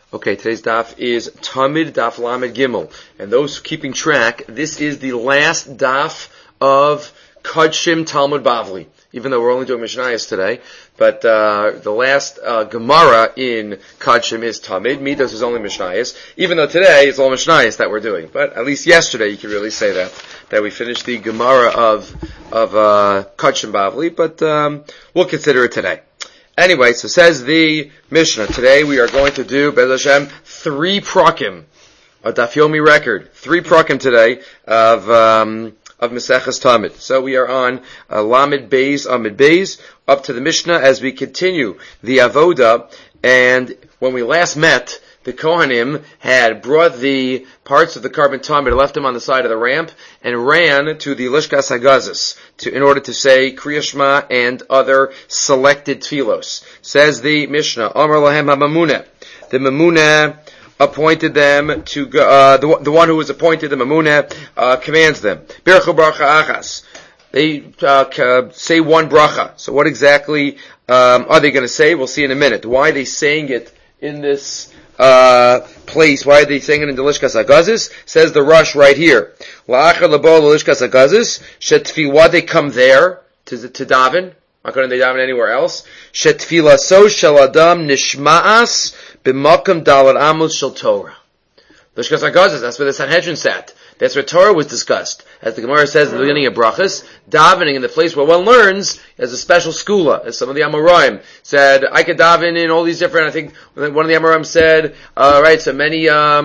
Okay, today's daf is Tamid Daf Lamed Gimel. And those keeping track, this is the last daf of Kodshim Talmud Bavli. Even though we're only doing Mishnayos today, but the last Gemara in Kodshim is Tamid. Midas is only Mishnayos. Even though today it's all Mishnayos that we're doing, but at least yesterday you could really say that we finished the Gemara of Kodshim Bavli. But we'll consider it today. Anyway, so says the Mishnah. Today we are going to do, Be'ez Hashem, 3 prakim, a Daf Yomi record. 3 prakim today of Maseches Tamid. So we are on Lamed Beis, Amid Beis, up to the Mishnah as we continue the Avoda. And when we last met, the Kohanim had brought the parts of the carbon Tamid, left them on the side of the ramp, and ran to the Lishkas Hagazis in order to say Kriya Shema and other selected tfilos. Says the Mishnah, Amar Lahem HaMamuneh. The Mamuneh appointed them to go, the one who was appointed, the Mamuneh, commands them. Birchu bracha achas. They say one bracha. So what exactly are they going to say? We'll see in a minute. Why are they saying it in this place? Why are they saying it in the Lishkas Hagazis? Says the Rush right here. La'achar labo Lishkas Hagazis, shetfilah, they come there to daven. Why couldn't they daven anywhere else? Shetfilah so shel adam nishma'as b'makam dalad amos shel Torah. Lishkas Hagazis, that's where the Sanhedrin sat. That's where Torah was discussed. As the Gemara says at the beginning of Brachas, davening in the place where one learns is a special skula. As some of the Amoraim said, I could daven in all these different, I think one of the Amoraim said, right, so many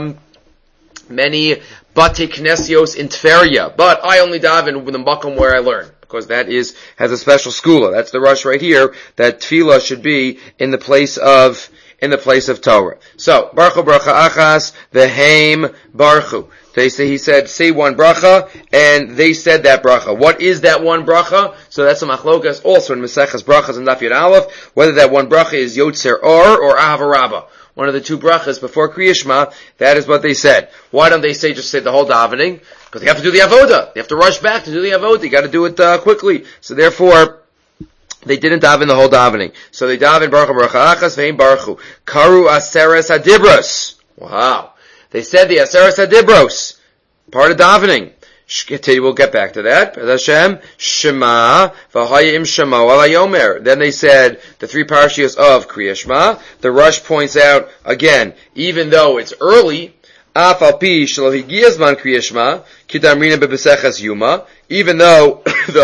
Bate Knesios in Tveria, but I only daven with the makom where I learn. Because that has a special skula. That's the Rush right here, that tefillah should be in the place of Torah. So, Baruchu bracha achas, v'heim baruchu. He said, say one bracha, and they said that bracha. What is that one bracha? So that's a machlokas also in Maseches Brachas and Daf Yud Aleph, whether that one bracha is Yotzer or Ahava Rabbah. One of the 2 brachas before Kriya Shema, that is what they said. Why don't they just say the whole davening? Because they have to do the avoda. They have to rush back to do the avoda. You got to do it quickly. So therefore, they didn't daven the whole davening. So they daven Baruch bracha achas ve'im baruchu. Karu aseres hadibros. Wow. They said the aseres hadibros, part of davening. We'll get back to that. Hashem, Shema, v'hayim Shema ala yomer. Then they said the 3 parashiyos of Kriya Shema. The Rush points out again, even though it's early, af al pi shelo higiya zman Kriya Shema, kidamrina bebeseches yuma. Even though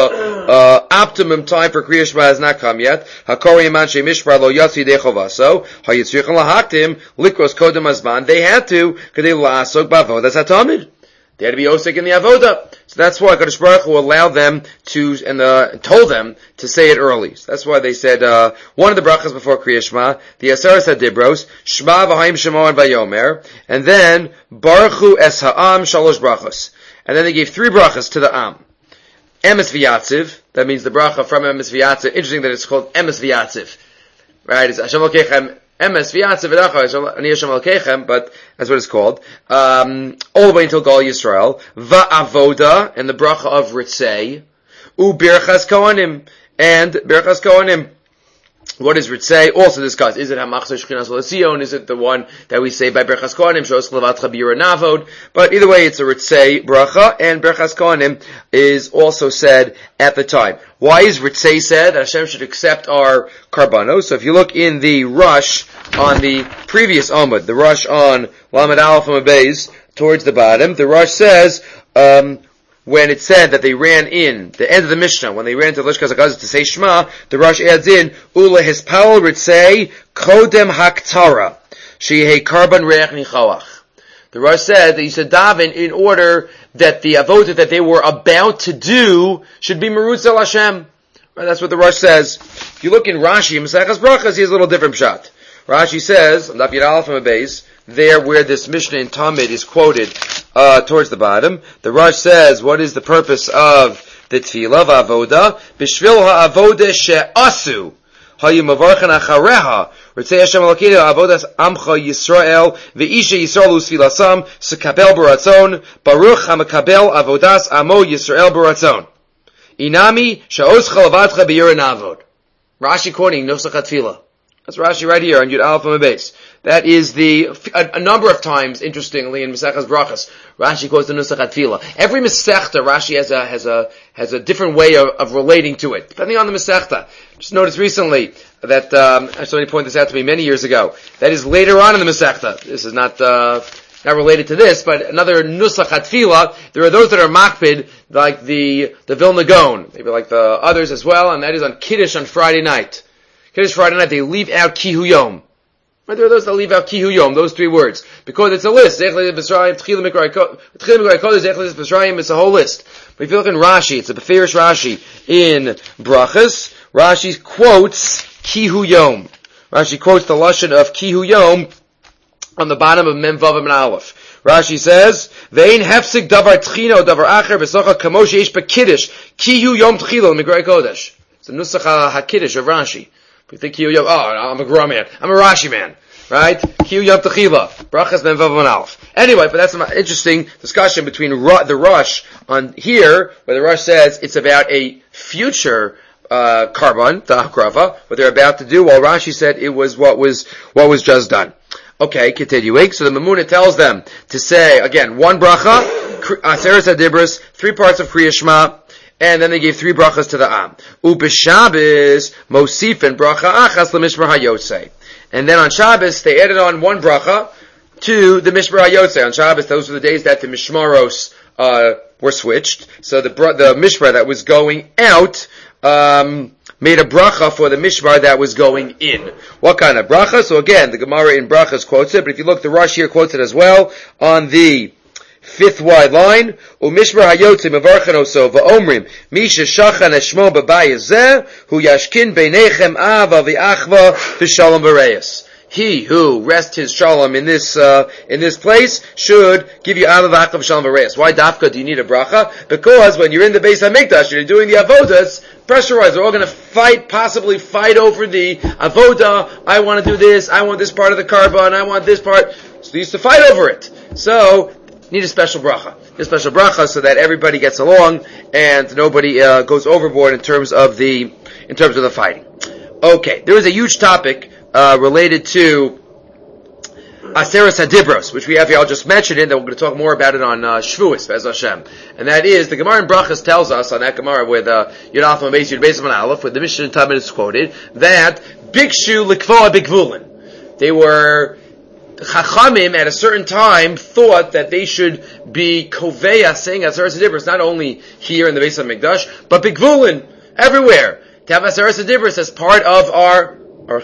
the optimum time for Kriya Shema has not come yet, hakori iman shemishpar lo yatsi dechovaso, hayitzrichon lahaktim likros kodem azman. They had to kadei la'asok b'avodas hatamid. They had to be osik in the avoda. So that's why Kadosh Baruch Hu allowed them to, and told them to say it early. So that's why they said, one of the brachas before Kriya Shema, the Aseres HaDibros, Shema v'hayim Shema and Vayomer, and then, Baruch Hu es ha'am shalosh brachos. And then they gave 3 brachas to the Am. Emes v'yatziv, that means the bracha from Emes v'yatziv. Interesting that it's called Emes v'yatziv. Right? It's Hashem Elokechem, Emes v'yatziv v'dacha, ani Hashem Elokechem, but that's what it's called. All the way until Gal Yisrael. Va'avoda, and the bracha of Ritzei. Birchas Kohanim, and Birchas Kohanim. What is Ritzei? Also discussed. Is it Hamachzor Shchinas L'Sion? Is it the one that we say by Birchas Kohanim? Shos Levatcha Bira Navod. But either way, it's a Ritzei bracha, and Birchas Kohanim is also said at the time. Why is Ritzei said? That Hashem should accept our karbanos. So if you look in the Rush on the previous Amud, the Rush on Lamed Aleph Amud Beis, towards the bottom, the Rush says, when it said that they ran in, the end of the Mishnah, when they ran to Lishkas Hagazis to say Shema, the Rush adds in, Ula hispal ritzei kodem haktara, sheyehei karban reach nichoach. The Rush said that you should daven in order that the avodah that they were about to do should be merutz el Hashem. Right, that's what the Rush says. If you look in Rashi, in Maseches Brachas, he has a little different pshat. Rashi says, on Daf Yud Aleph Amud Beis, there where this Mishnah in Tamid is quoted, towards the bottom, the Rush says, what is the purpose of the tefillah v'avoda? B'shvil ha'avoda she'asu, ha'yimavarchan achareha, ritzei Hashem Elokeinu avodas amcha Yisrael, v'isha Yisrael u'sfilasam, sekabel b'ratzon, baruch ha'makabel avodas amo Yisrael b'ratzon. Inami she'oscha levatcha b'yira navod. Rashi quoting Nusach HaTfilah. That's Rashi right here on Yud Aleph on the base. That is a number of times, interestingly, in Masechtas Brachas, Rashi quotes the Nusach Tefillah. Every Masechta, Rashi has a different way of relating to it, depending on the Masechta. Just noticed recently that somebody pointed this out to me many years ago. That is later on in the Masechta. This is not related to this, but another Nusach Tefillah. There are those that are makpid, like the Vilna Gaon, maybe like the others as well, and that is on Kiddush on Friday night. Kiddush Friday night, they leave out Kihu Yom. Right, there are those that leave out Kihu Yom, those three words, because it's a list. It's a whole list. But if you look in Rashi, it's a Beferish Rashi in Brachas. Rashi quotes Kihu Yom. Rashi quotes the lashon of Kihu Yom on the bottom of Mem Vav and Aleph. Rashi says, "Vein hefsik davar tchino davar acher v'socha kamosh yesh bekiddush Kihu Yom tchilo Migrei Kodesh." It's the Nusach HaKiddush of Rashi. You think Kiyu Yom, I'm a Gra man. I'm a Rashi man. Right? Kiyu Yom Techila. Brachas Ben Vav Alf. Anyway, but that's an interesting discussion between the Rosh on here, where the Rosh says it's about a future, Karban, the Hakrava, what they're about to do, while Rashi said it was what was just done. Okay, continuing. So the Mamuna tells them to say, again, one bracha, Aseres HaDibros, 3 parts of Kriya Shema, and then they gave 3 brachas to the Am. Ub'Shabbos mosifin bracha achas leMishmar HaYotzei. And then on Shabbos, they added on 1 bracha to the Mishmar HaYotzei. On Shabbos, those were the days that the Mishmaros were switched. So the Mishmar that was going out made a bracha for the Mishmar that was going in. What kind of bracha? So again, the Gemara in Brachas quotes it, but if you look, the Rosh here quotes it as well on the 5th wide line, u'mishmar hayotze mevarchen oso va'omrim misha shachan eshmo b'bayis zeh hu yashkin beinechem ava v'achva v'shalom v'reyes. He who rests his shalom in this place should give you ava v'achva v'shalom v'reyes. Why dafka do you need a bracha? Because when you're in the Beis HaMikdash and you're doing the avodas, pressurized, they're all going to possibly fight over the avoda. I want to do this. I want this part of the karban. I want this part. So they used to fight over it. So need a special bracha. So that everybody gets along and nobody goes overboard in terms of the fighting. Okay, there is a huge topic related to Aseres HaDibros, which we have here. I'll just mention it, then we're going to talk more about it on Shavuos, Be'ez Hashem. And that is, the Gemara in Brachas tells us, on that Gemara with Yud Aleph and Beis Yud Beis and Aleph, with the Mishnah in Talmud is quoted, that Bikshu Likvoa Bigvulin. They were Chachamim at a certain time thought that they should be koveya, saying Aseres HaDibros, not only here in the Beis HaMikdash, but Bigvulin, everywhere. To have Aseres HaDibros as part of our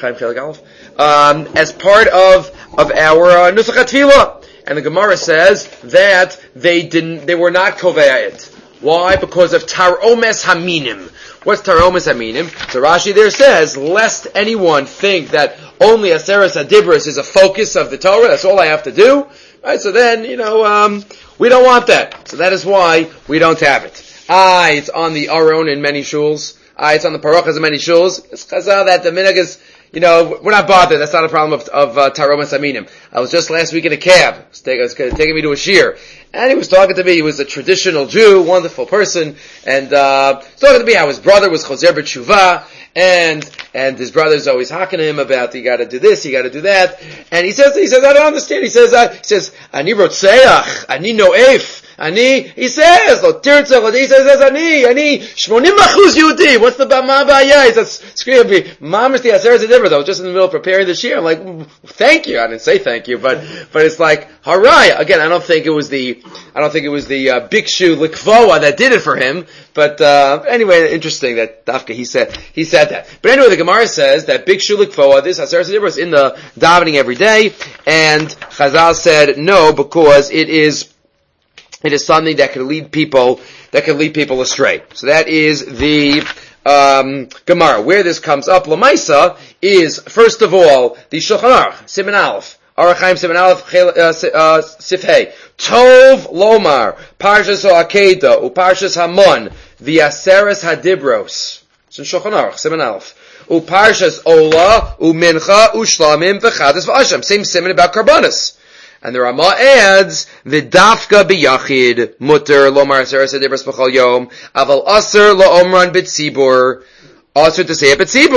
as part of our Nusach HaTefillah. And the Gemara says that they were not koveya it. Why? Because of Taromes Haminim. What's Taromes Haminim? So Rashi there says, lest anyone think that only Aseres HaDibros is a focus of the Torah, that's all I have to do. Right? So then, we don't want that. So that is why we don't have it. It's on the Aron in many shuls. It's on the Parochas in many shuls. It's chazal that the minhag is, we're not bothered. That's not a problem of Taromas Aminim. I was just last week in a cab. It was taking me to a shir. And he was talking to me. He was a traditional Jew, wonderful person. And, he was talking to me how his brother was Choser B'Tshuvah. And his brother's always hacking him about, you gotta do this, you gotta do that. And he says, I don't understand. He says, Ani Rotzeach, Ani Noef. He says, Ani 80% Yehudi. What's the Ba'ya? He says, scream me, Mamish the Aseres HaDibros. I was just in the middle of preparing this year. I'm like, thank you. I didn't say thank you, but it's like, haray. Again, I don't think it was the Bikshu Likvoa that did it for him. But, anyway, interesting that Dafka, he said that. But anyway, the Gemara says that Bikshu Likvoa, this Aseres HaDibros in the davening every day, and Chazal said no, because it is something that can lead people astray. So that is the Gemara. Where this comes up, Lamaisa, is first of all the Shulchan Aruch, Siman Aleph, Arachaim Siman Aleph, Sifhei, Tov Lomar, Parshas Ha'akeda, Uparshas Hamon, the Aseres HaDibros. It's in Shulchan Aruch, Siman Aleph. Uparshas Ola, Umincha, Ushlamim, V'chadis V'asham. Same siman about Karbanis. And the Rama adds, V'dafka b'yachid, mutter lomar Aseres HaDibros b'chol yom, aval aser lo'omran b'tzibur, aser to say it b'tzibur.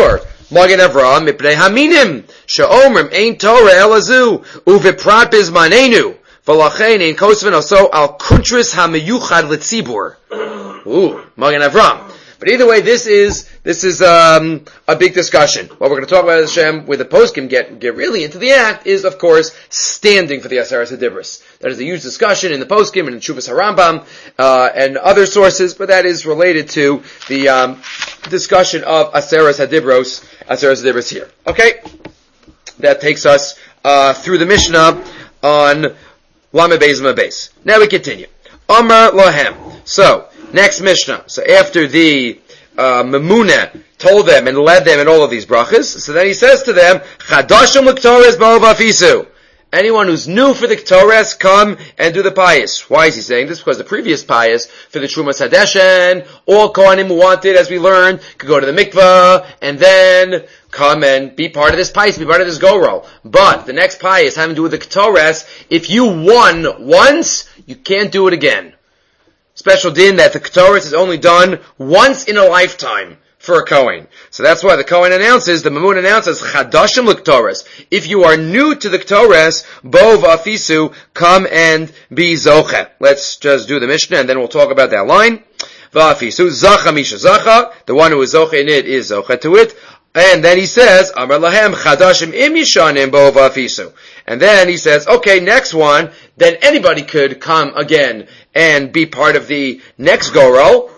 Magen Avraham mipnei haminim she'omrim ein Torah elazu uviprat bizmanenu v'lachein ein kosven also al kuntris hamiyuchad litzibur. Magen Avraham. But either way, this is a big discussion. What we're going to talk about, Hashem, with the poskim get really into the act is, of course, standing for the Aseres HaDibros. That is a huge discussion in the poskim and in Shuvas HaRambam and other sources, but that is related to the discussion of Aseres HaDibros here. Okay, that takes us through the Mishnah on Lamed Beis Beis. Now we continue. Amar Lahem. So, next Mishnah. So after the Memuna told them and led them in all of these brachas, so then he says to them, Chadashim l'ktores ba'ov afisu. Anyone who's new for the Ktores, come and do the payas. Why is he saying this? Because the previous payas for the Trumas Hadeshen, all Kohanim who wanted, as we learned, could go to the mikvah and then come and be part of this payas, be part of this go-roll. But the next payas having to do with the Ktores, if you won once, you can't do it again. Special din that the Ktores is only done once in a lifetime for a Kohen. So that's why the Kohen announces, the Mamun announces, Chadashim l'Ktores. If you are new to the Ktores, Bo v'afisu, come and be Zoche. Let's just do the Mishnah and then we'll talk about that line. V'afisu, Zacha Misha Zacha. The one who is Zoche in it is Zoche to it. And then he says, Amar Lahem, Chadashim im Yishanim Bo v'afisu. And then he says, okay, next one, then anybody could come again and be part of the next go-roll.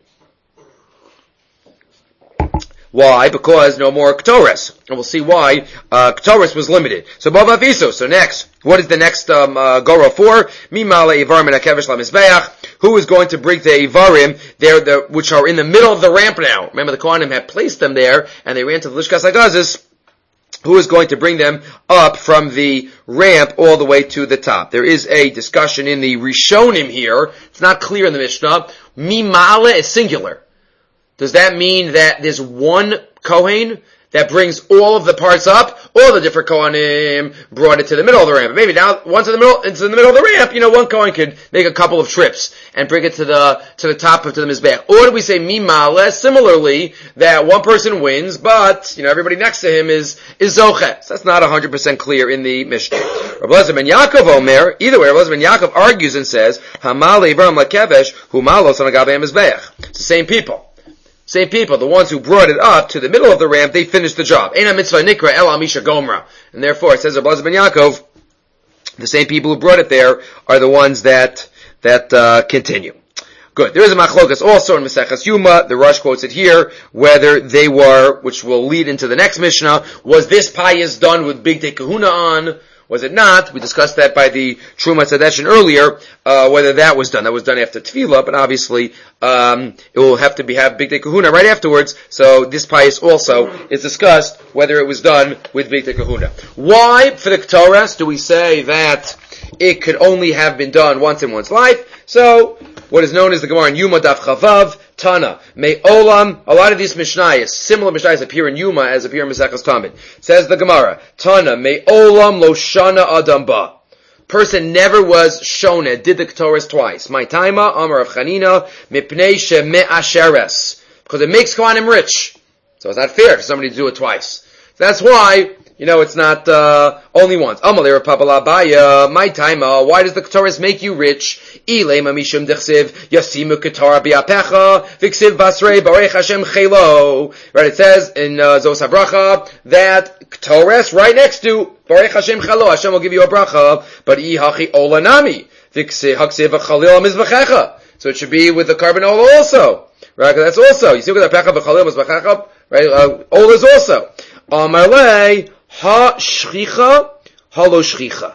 Why? Because no more Ktores. And we'll see why Ktores was limited. So Bo v'afisu. So next, what is the next go-roll for? Mimale Ivarim and Akevish LaMizbeach. Who is going to bring the Ivarim, which are in the middle of the ramp now? Remember the Kohanim had placed them there, and they ran to the Lishkas HaGazis. Who is going to bring them up from the ramp all the way to the top? There is a discussion in the Rishonim here. It's not clear in the Mishnah. Mimale is singular. Does that mean that there's one Kohen that brings all of the parts up? All the different Kohanim brought it to the middle of the ramp. Maybe now, once into the middle of the ramp, one Kohen could make a couple of trips and bring it to the top of the Mizbeach. Or do we say Mimale, similarly, that one person wins, but, everybody next to him is Zoche. So that's not 100% clear in the Mishnah. Rav Elazar ben Yaakov Omer, either way, Rav Elazar ben Yaakov argues and says, Hamale Ivarim Lakevesh, Humalos on Agabe Mizbeach. It's the same people. Same people, the ones who brought it up to the middle of the ramp, they finished the job. Eina mitzvah nikra el amisha gomra. And therefore, it says Rav Elazar ben Yaakov, the same people who brought it there are the ones that continue. Good. There is a machlokas also in Maseches Yuma. The Rosh quotes it here, whether they were, which will lead into the next Mishnah, was this payas done with Bigdei Kahuna on? Was it not? We discussed that by the Trumas Hadeshen earlier, whether that was done. That was done after Tefillah, but obviously, it will have to have Bigdei Kahuna right afterwards, so this payas also is discussed, whether it was done with Bigdei Kahuna. Why, for the Ktoras, do we say that it could only have been done once in one's life? So, what is known as the Gemara in Yuma Daf Chavav, Tana, May Olam, a lot of these Mishnayos, similar Mishnayos appear in Yuma as appear in Maseches Tamid. Says the Gemara, Tana, May Olam Lo Shana Adam Ba. Person never was shona, did the Ktoras twice. My taima, Amar of Chanina, Mipnei She Me'asheres. Because it makes Kohanim rich. So it's not fair for somebody to do it twice. So that's why, it's not only once. Amalei Papa Labaya, my time. Why does the Ktoras make you rich? Ilei mamishum dechsiv yasimu ketara biapecha v'ksiv basrei barech Hashem chelo. Right, it says in Zos HaBracha that Ktoras right next to barech Hashem chelo. Hashem will give you a bracha, but ihachi olanami v'ksiv v'chalil mizbechecha. So it should be with the carbon ola also. Right, that's also. You see with the pecha v'chalil mizbechecha. Right, ola is also. Amalei. Ha shchicha, ha lo shchicha.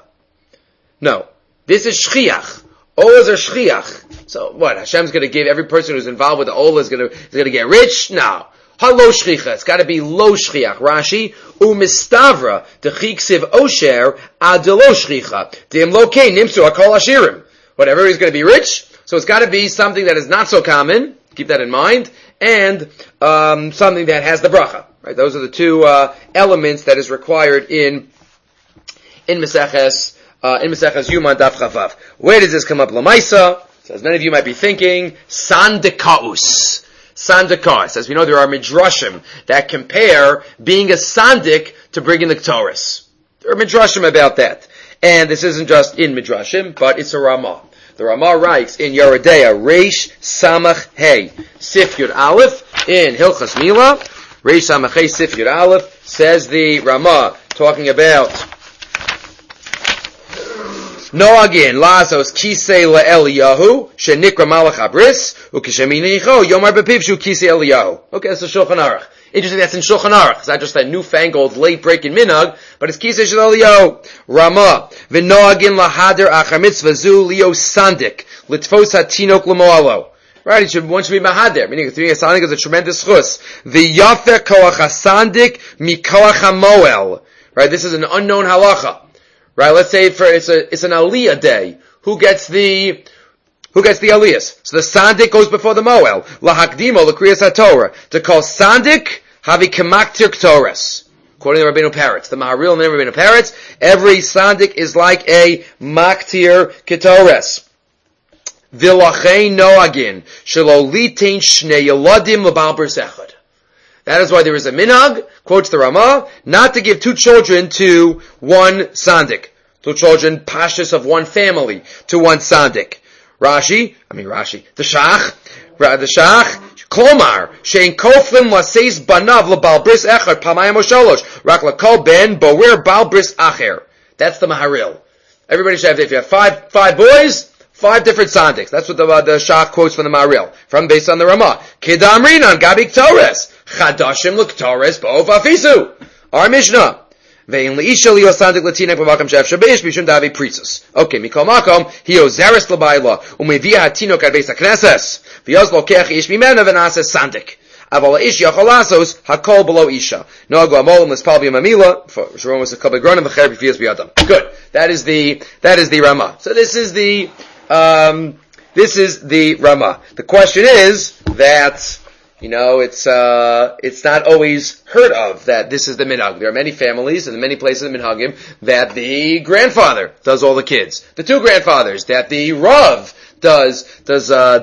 No. This is shchiach. Olas are shchiach. So what? Hashem's gonna give every person who's involved with the olah is gonna get rich? No. Ha lo shchicha. It's gotta be lo shchiach. Rashi, umistavra, dechiksiv osher, ad lo shchicha. Dim lo kein, nimsu akol ashirim. Whatever, he's gonna be rich. So it's gotta be something that is not so common. Keep that in mind. And, something that has the bracha. Right, those are the two elements that is required in Maseches Yuma Daf Chavav. Where does this come up? Lamaisa. So as many of you might be thinking, Sandekaus. Sandikas. As we know, there are midrashim that compare being a sandik to bringing the Ketores. There are midrashim about that. And this isn't just in midrashim, but it's a Ramah. The Ramah writes in Yeridea, Reish Samach Hey, Sif Yud Aleph, in Hilchas Mila, Reish Samach Hey, Sif Yud Aleph, says the Ramah, talking about Noagin, Lazos, Kisei LaEliyahu, Shenikra Malach Abris, Ukisheminicho, Yomar Bepivshu, Kisei Eliyahu. Okay, that's the Shulchan Aruch. Interesting, that's in Shulchan Aruch. It's not just that newfangled, late-breaking minhag, but it's Kisei Shel Eliyahu. Ramah, V'noagin lahader achar mitzvah zu leo sandik, litfos hatinok l'moalo. Right, one should be mahader, meaning three sandik is a tremendous chus. V'yafer koach hasandik mikoach hamoel. Right, this is an unknown halacha. Right, let's say it's an aliyah day. Who gets the aliyahs? So the sandik goes before the moel. Lahakdimo l'kriyas haTorah. To call sandik, havi kemaktir ktores. According to Rabbeinu Peretz, the Maharil and Rabbeinu Peretz, every sandik is like a maktir ketores. V'lachein noagin shelo litain shnei yeladim l'bal bris echad. That is why there is a minhag, quotes the Ramah, not to give two children to one sandik. Two children, pashas of one family, to one sandik. The Shach, Klomar, Shein Koflim Laseis Banav LeBal Bris Echad Pamayim Osholosh, Rak Lakol Ben Bower Bal Bris Acher. That's the Maharil. Everybody should have, if you have five boys, 5 different sandiks. That's what the Shach quotes from the Maharil, based on the Ramah. Kedamrin on Gabik Torres. Chadashim l'ktores bo'ov afisu. Our Mishnah. Ve'in le'isha li'o sandik l'tinek b'makam she'ef shabesh b'shum davi prisus. Okay, mikol makom, hi'o zeres l'bayla, u'mevia hatinok ad beis ha'kneses, v'yoz lokech ish mimena v'nases sandik. Aval ha'ish yachol lasos, hakol below isha. Noagu amolim l'spal b'yamamila, for Shron was a kabel gronim v'cher b'fiyas b'yadam. Good. That is the Ramah. So this is the Ramah. The question is that, it's not always heard of that this is the minhag. There are many families and many places in minhagim that the grandfather does all the kids. The 2 grandfathers, that the Rav does all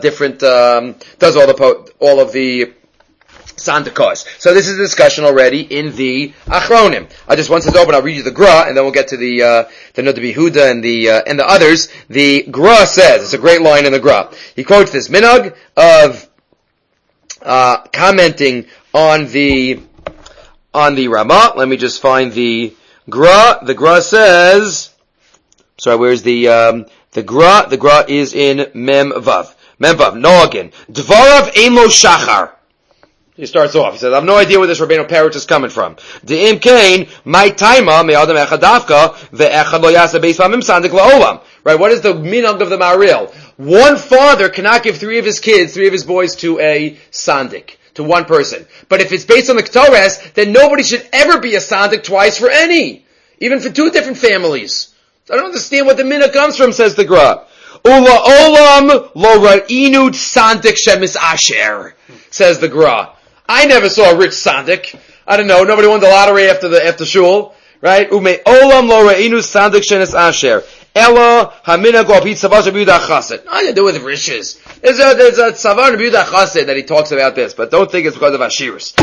of the Sandikas. So this is a discussion already in the Achronim. Once it's open, I'll read you the Gra, and then we'll get to the Noda B'Yehuda and the others. The Gra says, it's a great line in the Gra. He quotes this minhag of commenting on the Ramah. Let me just find the Gra. The Gra says, where's the Gra? The Gra is in Mem Vav. Noagin. Dvarav ein lo shachar. He starts off. He says, I have no idea where this Rabbeinu Peretz is coming from. De'im kain, my taima, me'adam echad davka, ve'echad lo yasa beis v'amim sandik la'olam. Right, what is the minhag of the Maharil? One father cannot give 3 of his kids, 3 of his boys to a sandik, to one person. But if it's based on the Ketores, then nobody should ever be a sandik twice for any. Even for 2 different families. I don't understand what the minhag comes from, says the Gra. Ula olam lo ra'inu sandik shemis asher, says the Gra. I never saw a rich sandik. I don't know. Nobody won the lottery after shul, right? Ume olam lo re'inu sandik shenis asher. Ella hamina go apit savash b'yudah chassid. Nothing to do with riches. There's a tzavar b'yudah chassid that he talks about this, but don't think it's because of Ashiris.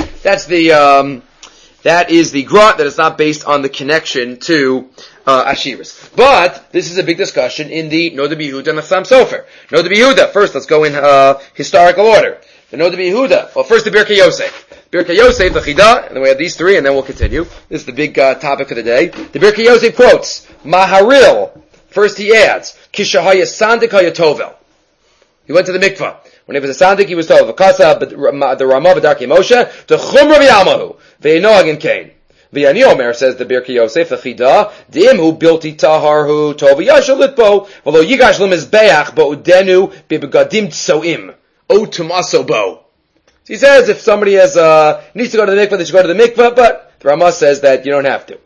That is the Gra, that is not based on the connection to Ashiris. But this is a big discussion in the Noda B'Yehuda and the Chassam Sofer. Noda B'Yehuda. First, let's go in historical order. The Noda B'Yehuda. Well, first the Birkei Yosef. Birkei Yosef, the Chida, and then we have these 3, and then we'll continue. This is the big topic for the day. The Birkei Yosef quotes Maharil. First he adds, Kishahaya Sandik Hayatovel. He went to the mikvah. When he was a Sandik, he was told, V'kasa the Ramah B'darkei Moshe, to Chumra V'yamahu, V'yinoagin Kain. V'yani Omer, says the Birkei Yosef, the Chida, D'imhu bilti taharhu tov yashal litbo, v'lo yigash lemizbeach bo'udenu b'begadim tsoim. O tumaso bo. He says if somebody needs to go to the mikvah, they should go to the mikvah, but the Ramah says that you don't have to.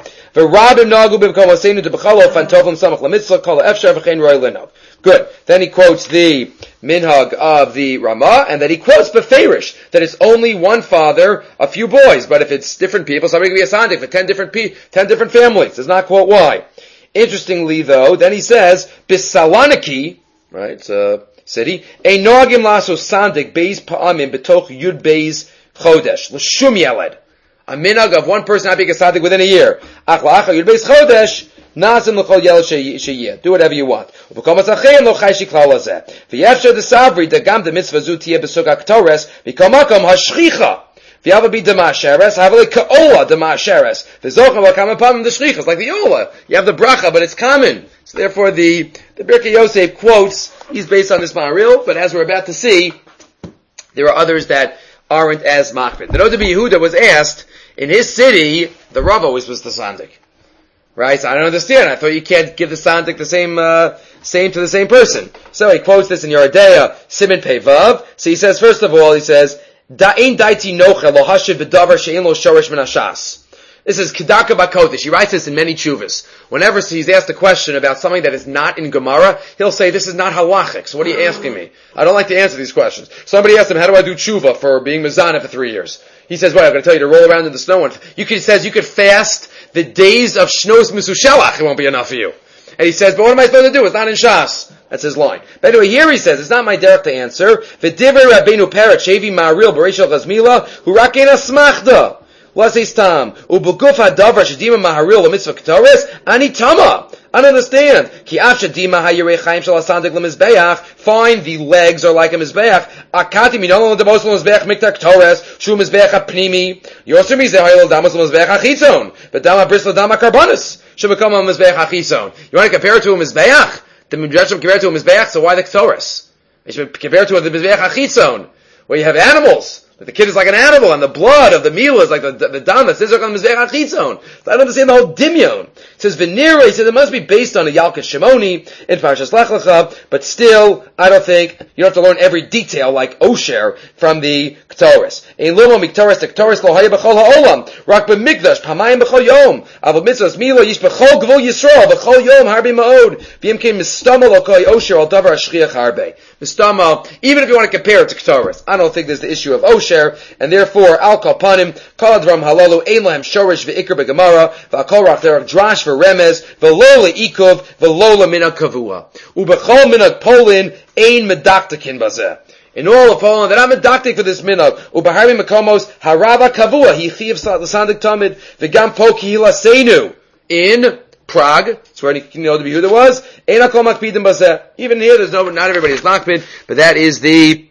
Good. Then he quotes the minhag of the Ramah, and then he quotes Beferish, that it's only one father, a few boys, but if it's different people, somebody can be a sandik for 10 different families. Does not quote why. Interestingly though, then he says, Bisalaniki, right, city. A nogim laso sandik beis pa'amim betoch yud beis chodesh l'shum yeled. A minhag of one person not being a sandik within a year. Ach la'acha yud beis chodesh nasim l'chol yeled sheyeh. Do whatever you want. V'kom atzachein lo chayshi klal hazeh. V'yefsher the savri the gam the mitzvah zu tiyeh besug haktores v'kom makom hashchicha. V'yava be demasheres, havele ka'ola demasheres. V'zocham v'kam apam the shchichas, like the ola. You have the bracha, but it's common. So therefore the Birkei Yosef quotes, he's based on this Ma'aril, but as we're about to see, there are others that aren't as machbid. The Noda Yehuda was asked, in his city, the Rav always was the Sandik. Right? So I don't understand. I thought you can't give the Sandik the same to the same person. So he quotes this in Yeridea, Siman Pei Vav. So he says, first of all, he says, Da'in daiti nocha lo hashiv v'davar she'in lo shoresh min hashas. This is Kedaka Bakodesh. He writes this in many tshuvas. Whenever he's asked a question about something that is not in Gemara, he'll say, this is not halachic. So what are you asking me? I don't like to answer these questions. Somebody asked him, how do I do tshuva for being mezana for 3 years? He says, well, I'm going to tell you to roll around in the snow. He says you could fast the days of Shnos Misushelach. It won't be enough for you. And he says, but what am I supposed to do? It's not in Shas. That's his line. By the way, here he says, it's not my derech to answer. V'divrei Rabbeinu Peret, Shevi Ma'aril, Bereshel Chazmila, Hu Rakena Smachda. Lasis Tam. Ubeguf HaDavar, Shedima Maharil, L'mitzvah Ketores, Ani Tama. I don't understand. Ki af Shedima HaYirei Chaim Shel HaSandik L'mizbeach. Fine, the legs are like a Mizbeach. Akati Minolo L'damos L'mizbeach Mikta Ketores, Shu Mizbeach HaPnimi. Yosem Mizeh Ha'il L'damos L'mizbeach HaChitzon. V'dama Bris L'dama Karbanis. Should become a Mizbeach HaChitzon. You want to compare it to a Mizbeach? The Midrash should compare it to a Mizbeach, so why the Ketores? They should compare it to the Mizbeach HaChitzon, where you have animals. But the kid is like an animal, and the blood of the meal is like the dam that says on the Mizbeach HaChitzon. So I don't understand the whole dimyon. It says Venira, he says it must be based on a Yalkut Shimoni in Parshas Lech Lecha, but still, I don't think, you don't have to learn every detail like Osher from the Ketores. Ein limo miktores the Ketores lo haya b'chol ha'olam, rak b'mikdash, pamayim b'chol yom, avo mitzvahs milo yish b'chol gvul Yisrael, b'chol yom harbi ma'od, v'yim kein mistama lo koi Osher al davar hashchiach harbe. Mistama, even if you want to compare it to Ketores, I don't think there's the issue of Osher, and therefore, al kol panim, kol adram halalu, ein lahem shorish v'ikr b'gemara, v'akol rach derech drash v'remez, v'lo le'ikov, v'lo le'minag kavua. U'b'chol minag polin, ein medaktakin bazeh. In all of Poland, that I'm medaktik for this minag. U'b'harbi makomos, harava kavua, he chiv l'sandik tamid, v'gam po kihila seinu. In Prague, that's where the Yehuda was, ein akol makpidim bazeh. Even here, not everybody is makpid, but that is the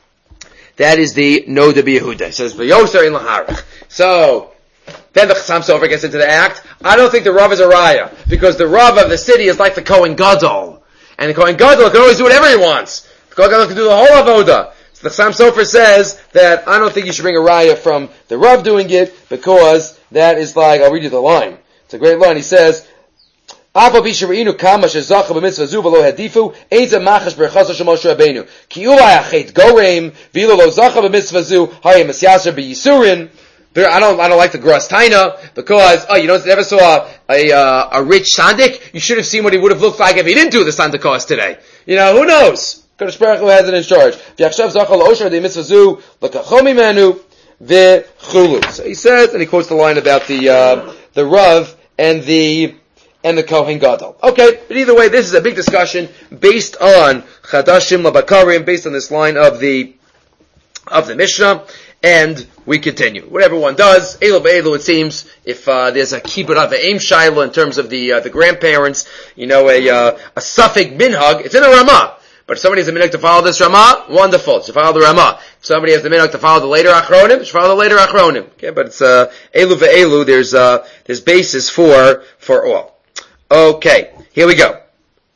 Noda Yehuda. It says, v'yoser in laharach. So, then the Chassam Sofer gets into the act. I don't think the Rav is a Raya, because the Rav of the city is like the Kohen Gadol. And the Kohen Gadol can always do whatever he wants. The Kohen Gadol can do the whole Avoda. So the Chassam Sofer says that I don't think you should bring a Raya from the Rav doing it, because that is like, I'll read you the line. It's a great line. He says, Afal bisharinu kama shezacha b'mitzvah zu v'lo hadifu ein ze machash b'rechasa shel Moshe Rabbeinu ki ulai achet goreim v'ilo lo zacha b'mitzvah zu hayem esyaser b'yisurin. I don't like the Gras Taina because you never saw a rich sandik. You should have seen what he would have looked like if he didn't do the sandik today. Who knows? Kodesh Baruch Hu has it in charge. V'yachshav zacha lo osher de mitzvah zu l'kachomi menu v'chulu. So he says, and he quotes the line about the Rav and the Kohen Gadol. Okay, but either way, this is a big discussion based on Chadashim Labakarim, based on this line of the Mishnah, and we continue. Whatever one does, Elu Be'elu, it seems, if there's a kibbut of Aim Shaila in terms of the grandparents, a suffix minhag, it's in a Ramah. But if somebody has a minhag to follow this Ramah, wonderful, to follow the Ramah. If somebody has the minhag to follow the later Achronim, should follow the later Achronim. Okay, but it's Elu Ve'elu, there's basis for all. Okay, here we go.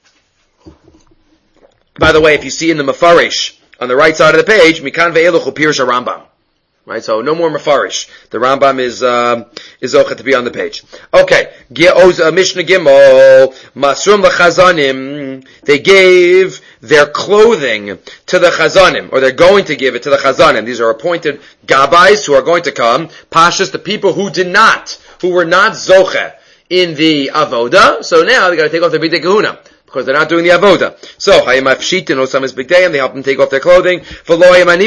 By the way, if you see in the Mefarish, on the right side of the page, Mikan Ve'elu Chu Pirush Rambam. Right, so no more Mefarish. The Rambam is Zocha to be on the page. Okay, Mishnah Gimel, Masrum l'Chazanim, they gave their clothing to the Chazanim, or they're going to give it to the Chazanim. These are appointed Gabais who are going to come, Pashas, the people who were not Zocha in the Avoda, so now they got to take off their Bidei Kahuna, because they're not doing the Avoda. So, Hayim Afshit and Osam is Big Day, and they help them take off their clothing. They only left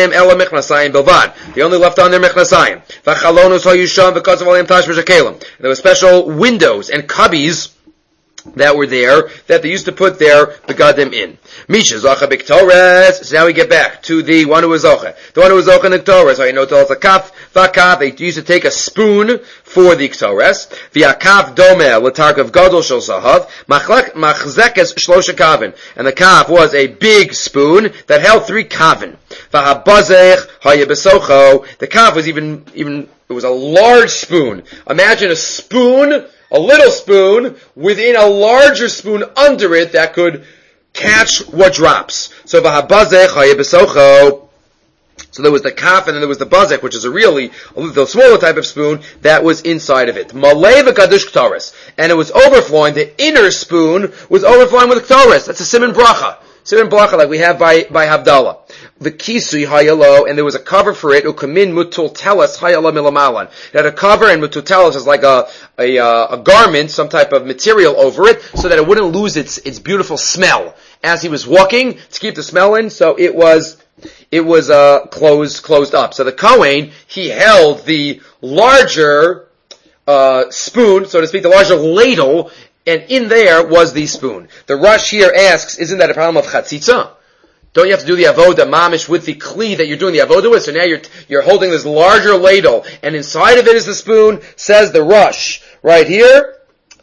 on their Mechnasayim. There were special windows and cubbies that were there, that they used to put their begadim in. Misha Zocha B'Ktores. So now we get back to the one who was Zocha. The one who was Zocha in the Ktores. So you know, tells a kaf, v'akaf. They used to take a spoon for the Ktores. V'akaf domeh l'tarkav gadol shel zahav. Machzekes shlosha kavin. And the kaf was a big spoon that held 3 kavin. V'habazech haya besocho. The kaf was even, it was a large spoon. Imagine a spoon, a little spoon, within a larger spoon under it that could catch what drops. So v'habazech haya besocho. So there was the kaf and then there was the bazek, which is the smaller type of spoon that was inside of it. Malay v'kadush k'taris. And it was overflowing, the inner spoon was overflowing with k'taris. That's a siman bracha. Siman bracha like we have by Havdalah. The kisui hayalo, and there was a cover for it, ukamin mutul telas hayalo milamalan. It had a cover, and mutul telas is like a garment, some type of material over it, so that it wouldn't lose its beautiful smell as he was walking, to keep the smell in, so it was closed up. So the Kohen, he held the larger spoon, so to speak, the larger ladle, and in there was the spoon. The Rush here asks, isn't that a problem of chatzitza? Don't you have to do the avoda mamish with the kli that you're doing the avoda with? So now you're holding this larger ladle, and inside of it is the spoon. Says the Rush right here.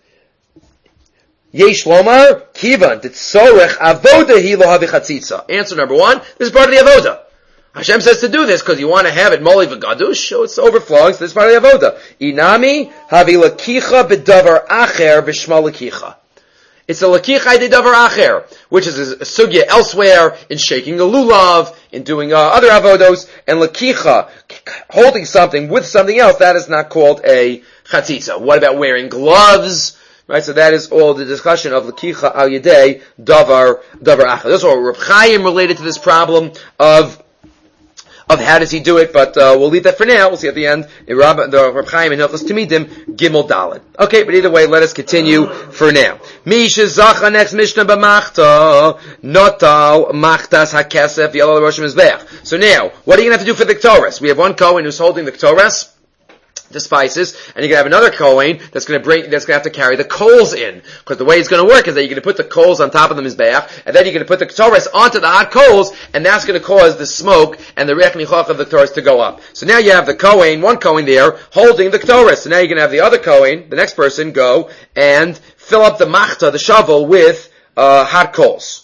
Yesh lomar kivan titzorech avoda hi lo havi chatzitza. Answer number 1. This is part of the avoda. Hashem says to do this because you want to have it moli v'gadush, so it's overflowing. So this is part of the avoda. Inami havi lakicha b'davar acher b'shma lakicha. It's a lakicha de davar acher, which is a sugya elsewhere in shaking a lulav, in doing other avodos, and lakicha, holding something with something else, that is not called a chatzitza. What about wearing gloves? Right, so that is all the discussion of lakicha al yedei davar acher. That's all Reb Chaim related to this problem of how does he do it, but we'll leave that for now. We'll see at the end. The Reb Chaim in Hilchos Tamidim Gimel Daled. Okay, but either way, let us continue for now. Misha Zacha, next Mishnah b'machta notal machtas hakesef yalo l'rosh mizbeach. So now, what are you going to have to do for the Ktoras? We have one Kohen who's holding the Ktoras, the spices, and you're going to have another Kohen that's going to have to carry the coals in. Because the way it's going to work is that you're going to put the coals on top of the Mizbeach, and then you're going to put the Ktoras onto the hot coals, and that's going to cause the smoke and the Reach Nichoch of the Ktoras to go up. So now you have the Kohen, one Kohen there, holding the Ktoras. So now you're going to have the other Kohen, the next person, go and fill up the machta, the shovel, with hot coals.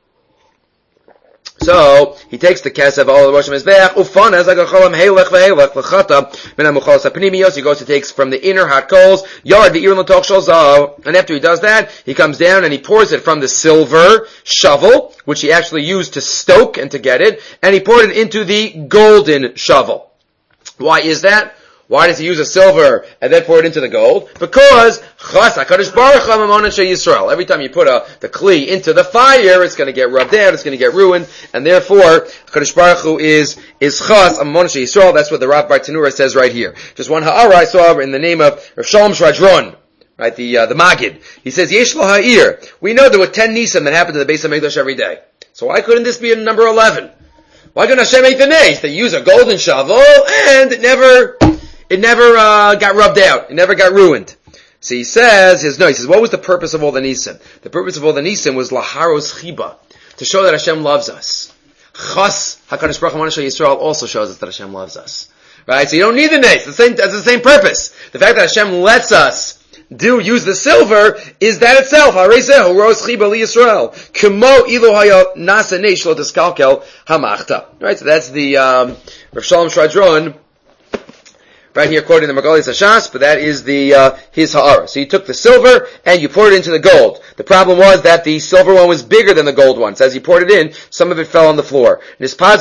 So he takes the kesef all the rosh mizbeach ufanas agacholam heilech vehelech lechata min hamuchalas hapnimiyos. He goes to takes from the inner hot coals yard the iron l'toch shel zav, and after he does that, he comes down and he pours it from the silver shovel, which he actually used to stoke and to get it, and he poured it into the golden shovel. Why is that? Why does he use a silver and then pour it into the gold? Because Chas HaKadosh Baruch Hu Mamonon Shel Yisrael. Every time you put the kli into the fire, it's going to get rubbed out, it's going to get ruined, and therefore HaKadosh Baruch Hu is Chas Mamonon Shel Yisrael. That's what the Rav Bar Tanura says right here. Just one ha'ara I saw in the name of Rav Shalom Shradron, right? The Magid. He says Yesh Lo Ha'ir. We know there were 10 Nisim that happened to the Beis HaMikdash every day. So why couldn't this be in number 11? Why couldn't Hashem make the nays? They use a golden shovel and it never got rubbed out. It never got ruined. So he says, what was the purpose of all the Nisim? The purpose of all the Nisim was Laharos Chiba, to show that Hashem loves us. Chas HaKadosh Baruch Hu Mamonon Shel Yisrael also shows us that Hashem loves us. Right? So you don't need the Nes. That's the same purpose. The fact that Hashem lets us use the silver is that itself. Right? So that's the Rav Shalom Shradron right here quoting the Magali Sashas, but that is his ha'ara. So you took the silver and you poured it into the gold. The problem was that the silver one was bigger than the gold one. So as you poured it in, some of it fell on the floor. So a kav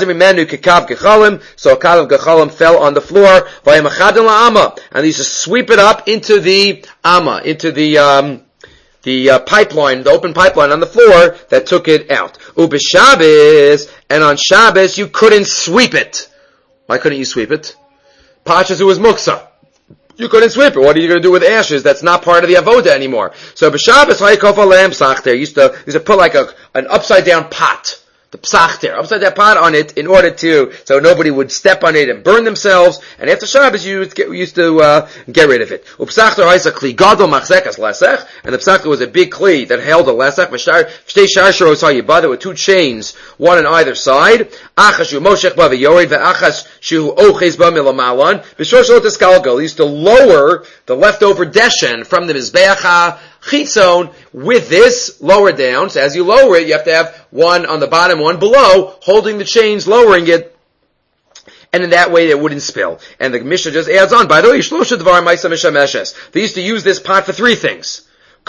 of gechalim fell on the floor. And they used to sweep it up into the amma, into the pipeline, the open pipeline on the floor that took it out. Ubishabes, and on Shabbos you couldn't sweep it. Why couldn't you sweep it? Pashas, it was muksa. You couldn't sweep it. What are you going to do with ashes? That's not part of the avoda anymore. So b'Shabbos ha'ikofa lamb sach there used to put like an upside down pot. the psachter, upside that pot on it in order so nobody would step on it and burn themselves, and after Shabbos you used to get rid of it. Upsachter haisa kli gadol machzekas lesech, and the psachter was a big kli that held a lesech, v'shtei sharsharos hayibah, there were two chains, one on either side, achas shu moshech ba v'yored, ve'achas shu oches ba milamalan, b'shor shalot eskalgal, he used to lower the leftover deshen from the mizbeach chitzon with this lower down. So as you lower it, you have to have one on the bottom, one below, holding the chains, lowering it, and in that way it wouldn't spill. And the Mishnah just adds on, by the way, they used to use this pot for three things.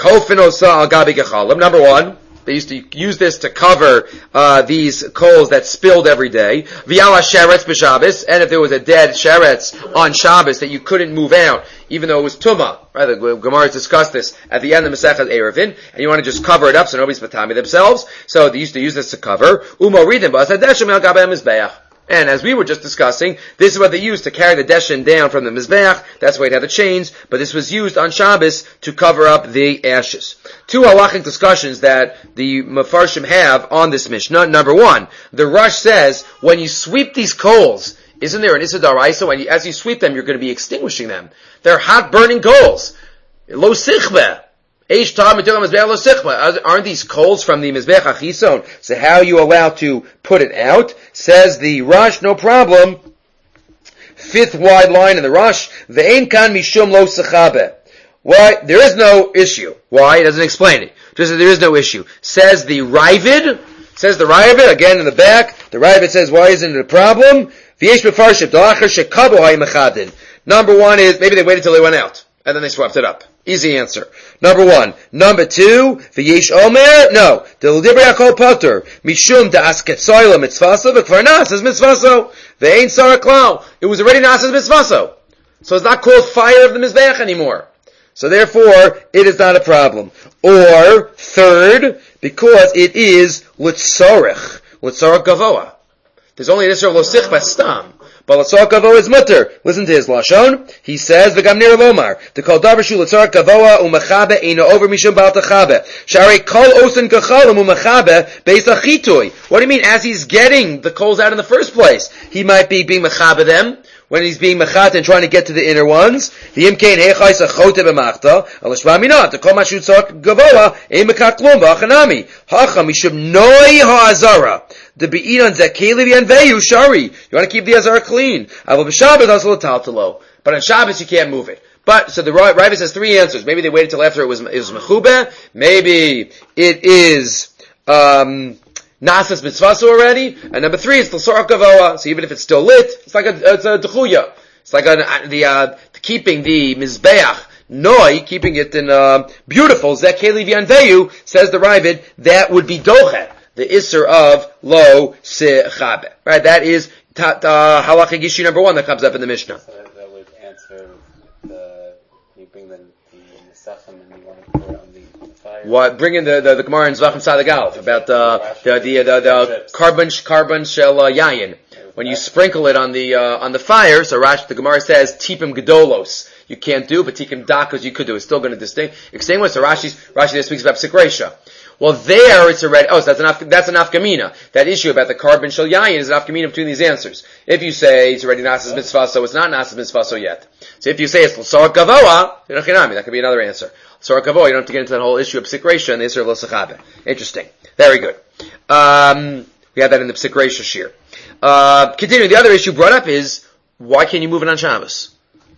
Number one, they used to use this to cover these coals that spilled every day. V'yala sheretz b'Shabbos, and if there was a dead sheretz on Shabbos that you couldn't move out, even though it was tumah, right? The Gemara discussed this at the end of Masechet Eruvin, and you want to just cover it up so nobody's patami themselves. So they used to use this to cover. Umoridin b'asadeshem el gabei mizbeach. And as we were just discussing, this is what they used to carry the deshen down from the mizbeach. That's why it had the chains, but this was used on Shabbos to cover up the ashes. Two halachic discussions that the Mefarshim have on this Mishnah. Number one, the Rush says, when you sweep these coals, isn't there an Issa D'Oraisa? As you sweep them, you're going to be extinguishing them. They're hot burning coals. Lo sichbeh. Aren't these coals from the Mizbech HaChison? So how are you allowed to put it out? Says the Rush, no problem. Fifth wide line in the Rush. Ve'ein kan mishum lo sechabe. Why? There is no issue. Why? He doesn't explain it. Just that there is no issue. Says the Ravid, again in the back, the Ravid says, why isn't it a problem? Number one is, maybe they waited till they went out, and then they swapped it up. Easy answer. Number one. Number two, v'yesh omer, no. Del dibre akol poter, mishum da'asketzoyla mitzvaso, v'kvar nasas mitzvaso, ve'ein sara klal. It was already nasas mitzvaso. So it's not called fire of the mizbech anymore. So therefore, it is not a problem. Or, third, because it is litzorech gavoa. There's only an issue of losich bastam. But Latzar Gavoa is mutter. Listen to his Lashon. He says, V'gam nir lomar. The kol davar shu Latzar Gavoa u'mechabe eino over mishum bal techabe. Shari kol osen kachalum u'mechabe beis achitui. What do you mean? As he's getting the coals out in the first place, he might be being mechabe them. When he's being mechat and trying to get to the inner ones, the imkain heichais achote b'machta, alashva minat, the kol mashu tzar gavoa, ein mekat klum b'achanami, hacha mishum noi ha'azara, the be'inan zekeli v'yanveyu shari. You want to keep the azara clean. Avol b'Shabbos also l'taltalo. But on Shabbos you can't move it. But, so the Ravid has three answers. Maybe they waited till after it was mechubeh, maybe it is, Nasas mitzvah already, and number three is l'sor gavoa. So even if it's still lit, it's a dechuya. It's like keeping the mizbeach noi, keeping it in beautiful. Zekeli v'yanveyu, says the Ravid, that would be doche, the isser of lo sechabe. Right? That is halachic issue number one that comes up in the Mishnah. So that would answer you bring the nesachim and you want to put it on the fire. What? Bring in the Gemara in Zvachim Sadagalv about the carbon shell yayin. When you sprinkle it on the fire, so the Gemara says tipim gedolos you can't do, but tikim dakas you could do. It's still going to extinguish. So Rashi there speaks about psik reisha. Well, there it's already. Oh, so that's an afkamina. That issue about the carbon shel yayin is an afkamina between these answers. If you say it's already nasas mitzvah, so it's not nasas mitzvah so yet. So if you say it's l'sar gavoa, that could be another answer. L'sar gavoa, you don't have to get into that whole issue of psik reisha and the issue of l'sachabe. Interesting. Very good. We had that in the psik reisha shir. Continuing, the other issue brought up is why can't you move it on Shabbos?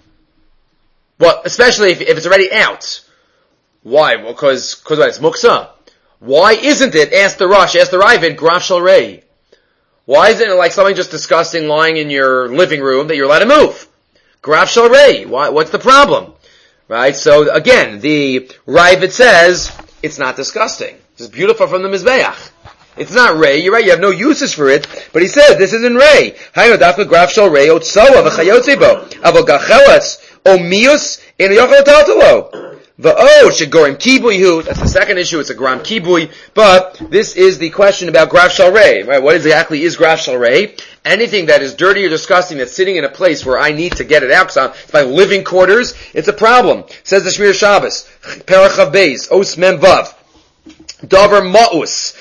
Well, especially if it's already out. Why? Well, because what? It's muksa. Why isn't it, ask the Ravid, graf shel rei? Why isn't it like something just disgusting lying in your living room that you're allowed to move? Graf shel rei. Why? What's the problem? Right? So again, the Ravid says, it's not disgusting. It's beautiful from the Mizbeach. It's not rei, you're right, you have no uses for it, but he says, this isn't rei. Haino dafka graf shel rei, otsoa v'chayotze bo, avol gachelas, o mius, eno yochel taltalo. Shegorim kibui, that's the second issue, it's a gram kibui, but this is the question about graf shel rei, right? What exactly is graf shel rei? Anything that is dirty or disgusting that's sitting in a place where I need to get it out, because it's my living quarters, it's a problem. Says the Shmir Shabbos, Parachav Beis, Os Mem Vav, Davar Ma'us,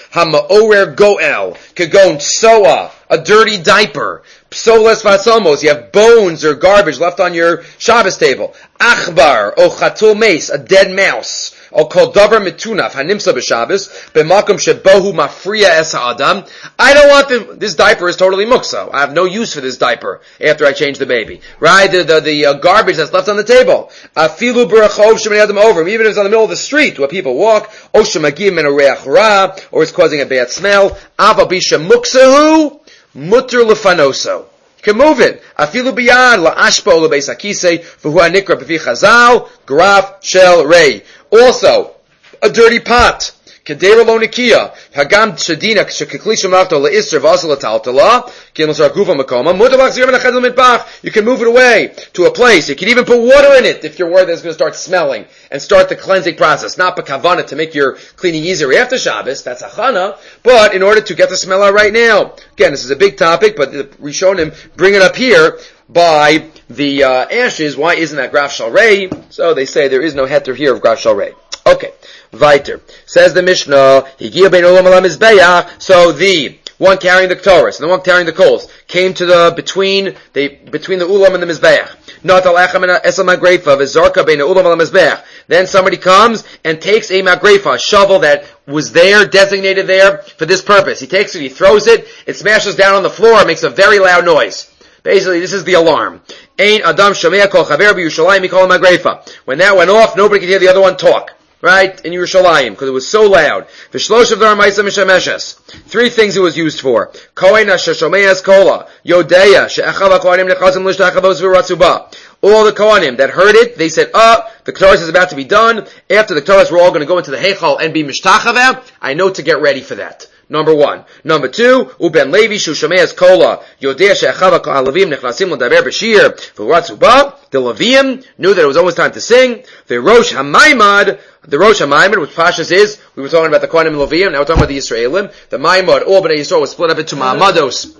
Ha'ma'orer go'el, kagon soa, a dirty diaper. Psoles vasomos, you have bones or garbage left on your Shabbos table. Achbar, o chatul mace, a dead mouse. O kol davar mitunaf, hanimsa b'Shabbos, b'makom shebohu mafriya es ha'adam. I don't want this diaper is totally muksa. I have no use for this diaper after I change the baby. Right? The garbage that's left on the table. Afilu b'rachov she'mei adam over, even if it's on the middle of the street where people walk, o shemagim min reach ra, or it's causing a bad smell. Ava bisha muksahu, mutter lefanoso. You can move it. Afilu biyad la'ashpa o lebeis hakisei, v'hu ha'nikra b'fi chazal, graf shel rei. Also, a dirty pot. Kedera lo nikia. Hagam shadina shekekli shemachto le'isr v'asal l'taltala. Kinosar gufa makoma. Mutalach zir v'nachad l'mitbach. You can move it away to a place. You can even put water in it if you're worried that it's going to start smelling and start the cleansing process. Not b'kavana to make your cleaning easier after Shabbos. That's achana. But in order to get the smell out right now. Again, this is a big topic, but the Rishonim bring it up here by the ashes. Why isn't that graf shel rei? So they say there is no heter here of graf shel rei. Okay, weiter. Says the Mishnah, Higia bein olam ala mizbeach. So the one carrying the Ketores and the one carrying the coals came to the between the ulam and the mizbeach. Natal echem esel magrefa v'zarka bein ulam ala mizbeach. Then somebody comes and takes a magrefa, a shovel that was there, designated there for this purpose. He takes it, he throws it, it smashes down on the floor, makes a very loud noise. Basically, this is the alarm. Ein adam shomea kol chaver b'Yushalayim mikol magrefa. When that went off, nobody could hear the other one talk. Right? In Yerushalayim, because it was so loud. V'shlosh of darmaisa mishameshes. Three things it was used for. Kohen sheshomeas kola. Yodeya she'achav ha'kohanim nechazim l'shtachavos v'ratzuba. All the Kohanim that heard it, they said, the Ketores is about to be done. After the Ketores, we're all going to go into the Heichal and be mishtachaveh. I know to get ready for that. Number one. Number two, Uben Levi Shushameas Kola Yodea She'achava Kohalavim Nechnasim L'Daber B'Shir V'Ratzuba. The Levium knew that it was almost time to sing. The Rosh HaMaimad, which Pashas is, we were talking about the Kohanim and Levium, now we're talking about the Yisraelim. The Maimad, all Bnei Yisrael was split up into Ma'amados,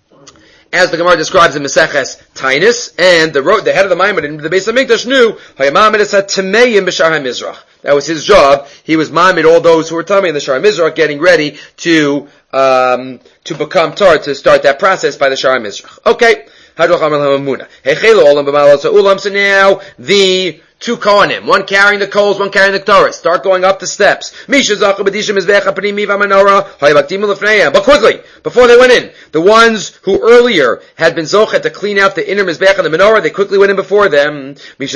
as the Gemara describes in Meseches Tainus, and the head of the Maimad in the Beis HaMikdash knew, Hayamamid is a Tameim B'Shar HaMizrach. That was his job. He was Maimad all those who were Tamei in the Shar HaMizrach, getting ready to become Tar, to start that process by the Shar HaMizrach. Okay. So now, the two Kohanim, one carrying the coals, one carrying the Ketores, start going up the steps. But quickly, before they went in, the ones who earlier had been zochet to clean out the inner Mizbech and the menorah, they quickly went in before them.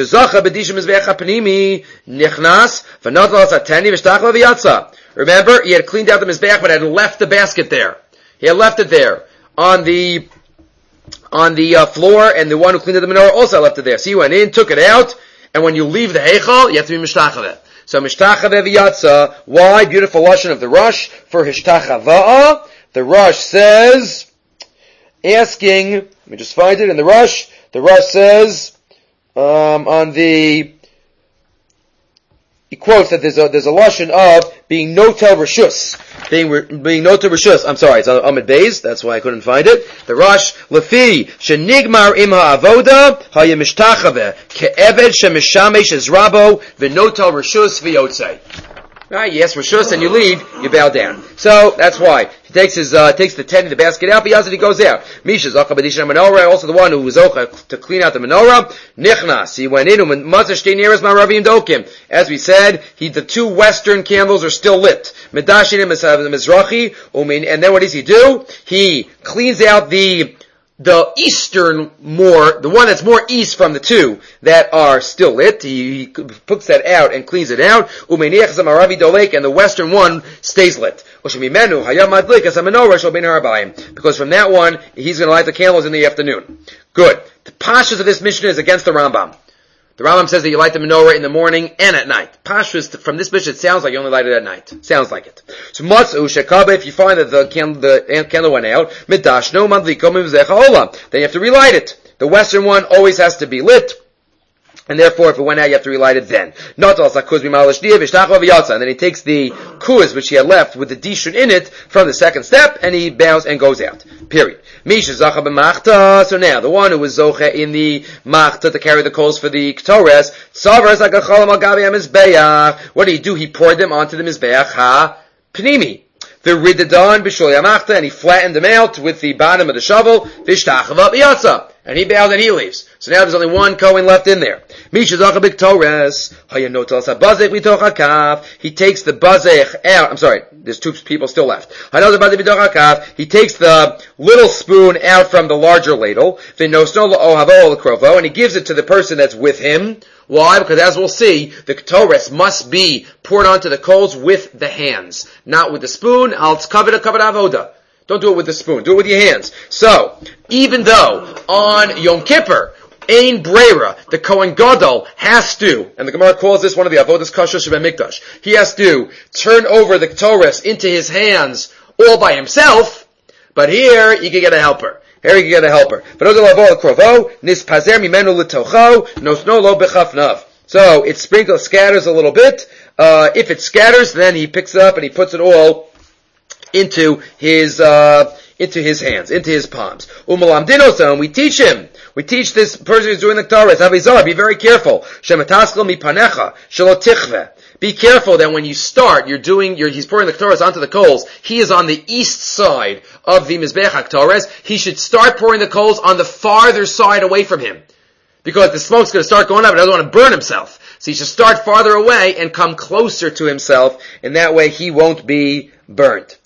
Remember, he had cleaned out the Mizbech, but had left the basket there. He had left it there on the floor, and the one who cleaned out the menorah also left it there. So he went in, took it out, and when you leave the Heichal, you have to be mishtachaveh. So mishtachaveh v'yatza. Why? Beautiful lashon of the Rosh for hishtachavah. The Rosh says, asking. Let me just find it in the Rosh. The Rosh says he quotes that there's a lashon of being notel reshus, being notel reshus. I'm sorry, it's on Amid Beis. That's why I couldn't find it. The Rosh lefi shenigmar im ha'avoda hayemishtachaveh ke'eved shemishamesh es rabo v'notel reshus v'yotzei. Right, yes, reshus, and you leave, you bow down. So that's why he takes the tent, the basket out, but he goes out. Misha zacha b'disha menorah, also the one who was zocha to clean out the menorah. Nichnas, he went in, as we said, the two western candles are still lit. Medashin and mizrachi, and then what does he do? He cleans out the eastern the one that's more east from the two that are still lit. He puts that out and cleans it out. And the western one stays lit. Because from that one, he's going to light the candles in the afternoon. Good. The pashas of this Mishnah is against the Rambam. The Rambam says that you light the menorah in the morning and at night. Pashas, from this Mishnah, it sounds like you only light it at night. Sounds like it. So, if you find that the candle went out, then you have to relight it. The western one always has to be lit, and therefore, if it went out, you have to relight it then. And then he takes the kuz, which he had left with the dishun in it, from the second step, and he bows and goes out. Period. So now, the one who was zoche in the machta to carry the coals for the ketores, what did he do? He poured them onto the mizbeach ha-pnimi. the ridadan b'shul yamachta, and he flattened them out with the bottom of the shovel, v'shtachava v'yatsa, and he bowed and he leaves. So now there's only one Kohen left in there. He takes the bazech out. I'm sorry, there's two people still left. He takes the little spoon out from the larger ladle, and he gives it to the person that's with him. Why? Because as we'll see, the ketores must be poured onto the coals with the hands, not with the spoon. Al kavod avoda. Don't do it with the spoon. Do it with your hands. So, even though on Yom Kippur, Ein Breira, the Kohen Gadol has to, and the Gemara calls this one of the Avodas Kasher Shebei Mikdash, he has to turn over the ketores into his hands all by himself, but here you can get a helper. Here you can get a helper. So it scatters a little bit. If it scatters, then he picks it up and he puts it all into his hands, into his palms. And we teach him. We teach this person who's doing the Torah, Avizar, be very careful. Be careful that when you start, he's pouring the Torah onto the coals. He is on the east side of the Mizbech HaKtorah. He should start pouring the coals on the farther side away from him. Because the smoke's going to start going up and he doesn't want to burn himself. So he should start farther away and come closer to himself, and that way he won't be burnt.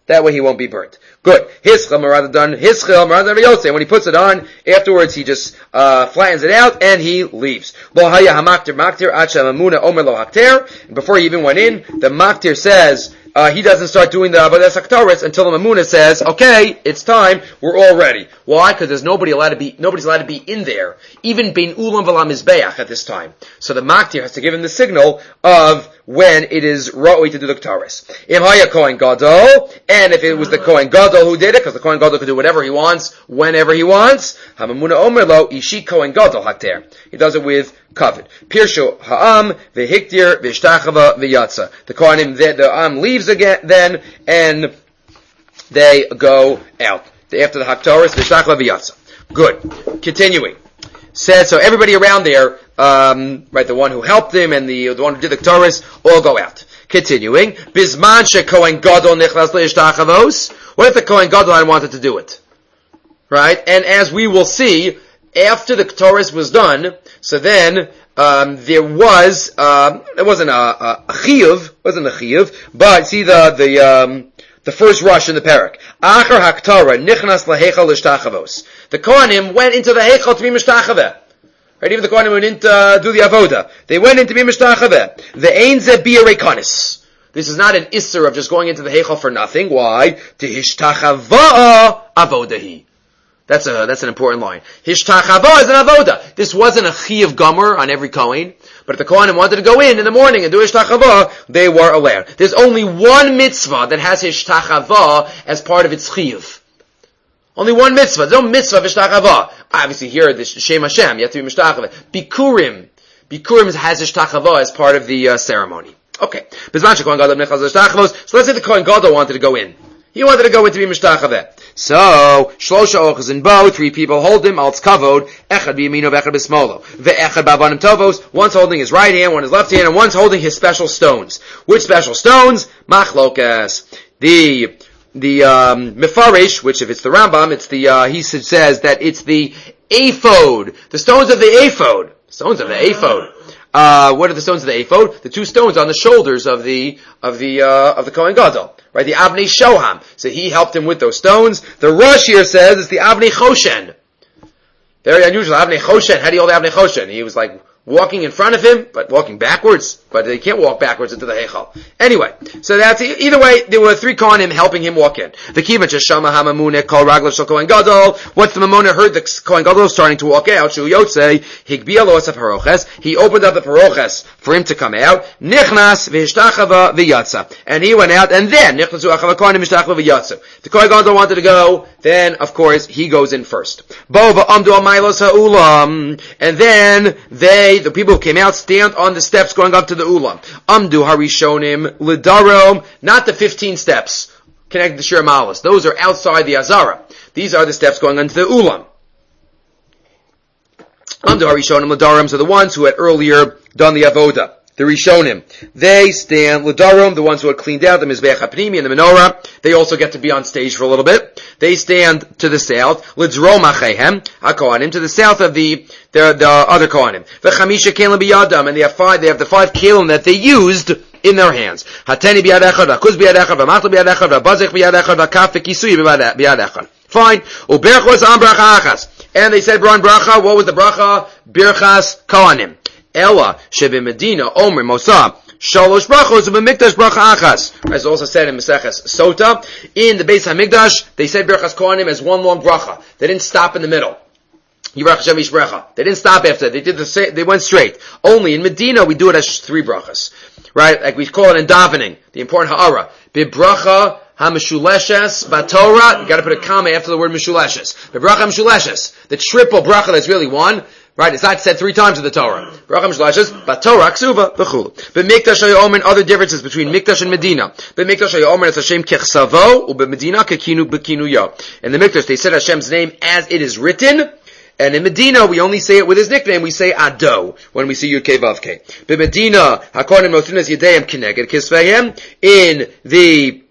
Good. Hischel Marada done. Hischel Marada Yosef. When he puts it on, afterwards he just flattens it out and he leaves. Lo haya hamaktir maktir acha mamuna omer lo hakter. Before he even went in, the maktir says he doesn't start doing the avodas haktaris until the mamuna says, "Okay, it's time. We're all ready." Why? Because nobody's allowed to be in there, even bein ulam v'la mizbeach at this time. So the maktir has to give him the signal of when it is ra'oi to do the ktaris. Im haya kohen gadol, and if it was the kohen gadol who did it, because the kohen gadol could do whatever he wants, whenever he wants, hamamuna omer lo ishi kohen gadol hakter. He does it with kavod. Pirshu ha'am v'hiktir v'shtachava v'yatsa. The kohanim, the am leaves again then, and they go out. After the haktaris, v'shtachava v'yatsa. Good. Continuing. Said, so everybody around there, right, the one who helped him and the one who did the Torahs, all go out. Continuing, Bisman she Kohen Gadol nichlas le'ishtachavos. What if the Kohen Gadol wanted to do it? Right? And as we will see, after the Torahs was done, so then, there was, it wasn't a chiyuv, but see the first rush in the parak. Achar haktara nichnas lahechal l'shtachavos. The Kohanim went into the hechal to be mishtachaveh. Right, even the Kohanim went in to do the avoda. They went in to be mishtachaveh. The ein ze bi'arekonis. This is not an isser of just going into the hechal for nothing. Why? To hishtachava avodahi. That's an important line. Hishtachava is an avoda. This wasn't a chiyuv gomer on every Kohen. But if the Kohanim wanted to go in the morning and do hishtachava, they were allowed. There's only one mitzvah that has hishtachava as part of its chiyuv. Only one mitzvah. There's no mitzvah of hishtachava. Obviously here, the Shem Hashem, you have to be mishtachava. Bikurim has hishtachava as part of the ceremony. Okay. So let's say the Kohen Gadol wanted to go in. He wanted to go in to be mishtachaveh. So, shlosha ochazin bo, 3 people hold him, alts kavod, echad b'yamino v'echad b'smolo. Ve'echad b'avanim tovos, one's holding his right hand, one his left hand, and one's holding his special stones. Which special stones? Machlokas. The Mefarish, which if it's the Rambam, it's he says that it's the ephod. The stones of the ephod. Stones of the ephod. What are the stones of the ephod? The 2 stones on the shoulders of the Kohen Gadol. Right, the Avnei Shoham. So he helped him with those stones. The Rosh here says it's the Avnei Choshen. Very unusual. Avnei Choshen. How do you hold Avnei Choshen? He was like walking in front of him, but walking backwards. But they can't walk backwards into the Heichal. Anyway, so that's, either way, there were 3 Kohanim helping him walk in. The Kivan Sheshama HaMamuneh Kol Raglav Shel Kohen Gadol. Once the Mamuneh heard the Kohen Gadol starting to walk out, Shu Yotzei, Higbia Lo Asaf Paroches. He opened up the Paroches for him to come out. Nichnas V'hishtachava V'yatsa. And he went out, and then, Nichnasu Achava Kohanim V'hishtachava V'yatsa. The Kohen Gadol wanted to go, then, of course, he goes in first. Bova Amdu Al Mailos HaUlam. And then, the people who came out, stand on the steps going up to the Ulam. Amdu Harishonim Lidarom, not the 15 steps connected to Shir Malos. Those are outside the Azara. These are the steps going onto the Ulam. Amdu Harishonim Lidarom are the ones who had earlier done the Avoda. the Rishonim, they stand, L'darom, the ones who had cleaned out the Mizbeach HaPnimi and the menorah, they also get to be on stage for a little bit. They stand to the south, L'drom Achehem, HaKohanim, to the south of the other Kohanim. V'chamisha kelim biyadam, and they have the 5 kelim that they used in their hands. Hateni biyad echad, v'kuz biyad echad, v'matl biyad echad, v'bazich biyad echad, v'kaf v'kisui biyad echad. Fine. Uberchos am bracha achas. And they said, Bron bracha, what was the bracha? Birchas Kohanim. Ella, Shebe Medina, Omer, Mosa, Shalosh brachos, B'mikdash bracha achas. As also said in Maseches Sota, in the Beis HaMikdash, they said Birchas Kohanim as one long bracha. They didn't stop in the middle. Yirach Hashem Ish bracha. They didn't stop after that. They went straight. Only in Medina, we do it as 3 brachas. Right? Like we call it in davening, the important ha'ara. Bibracha ha-meshuleshes batorah. You gotta put a comma after the word meshuleshes. Bibracha ha-meshuleshes. The triple bracha that's really one. Right? It's not said 3 times in the Torah. Bracha ha-meshuleshes, batorah, ksuva, v'chulu. B'mikdash ha-yomen, other differences between Mikdash and Medina. B'mikdash ha-yomen, it's Hashem kechsavo, u'b'medina kekinu b'kinuya. In the Mikdash, they said Hashem's name as it is written. And in Medina, we only say it with his nickname. We say Ado when we see Yud-Kei Vav-Kei. But Medina, HaKohanim Notunas Yedayim Kineged Kisvayim. In the